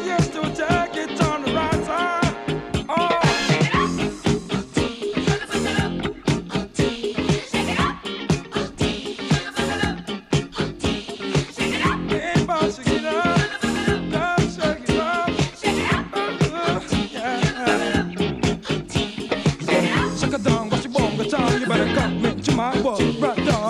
yes, to attack it on the right side. Oh, everybody shake it up, girl, shake it up. Yeah. Suck a down, what you want, the time you better come into my world, right down.